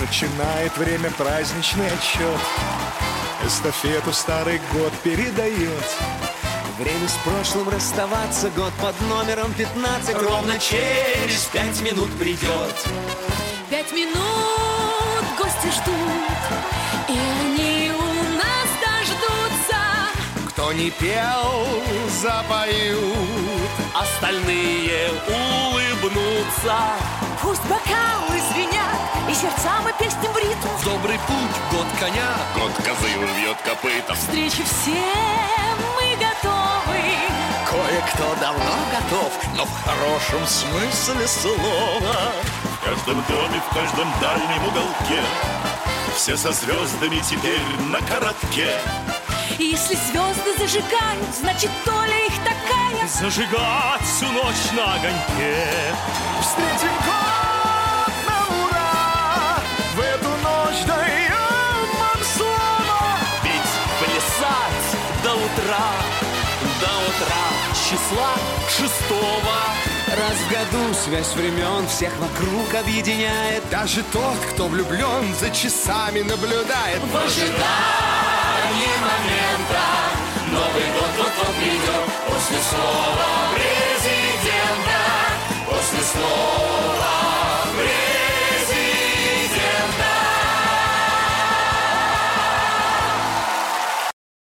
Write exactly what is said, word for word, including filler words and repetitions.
начинает время праздничный отчет. Эстафету старый год передает. Время с прошлым расставаться, год под номером пятнадцать ровно через пять минут придет. Пять минут гости ждут, и они у нас дождутся. Кто не пел, запоют, остальные улыбнутся. Пусть бокалы звенят, и сердца мы песням в ритм. В добрый путь год коня, год козы урвет копыта. Встречи все мы готовы. Кое-кто давно готов, но в хорошем смысле слова. В каждом доме, в каждом дальнем уголке все со звездами теперь на коротке. И если звезды зажигают, значит доля их такая. Зажигать всю ночь на огоньке. Встретим год на ура, в эту ночь даем вам слово. Петь, плясать до утра, до утра числа шестого. Раз в году связь времен всех вокруг объединяет. Даже тот, кто влюблен, за часами наблюдает. В ожидании момента Новый год вот-вот придет. После слова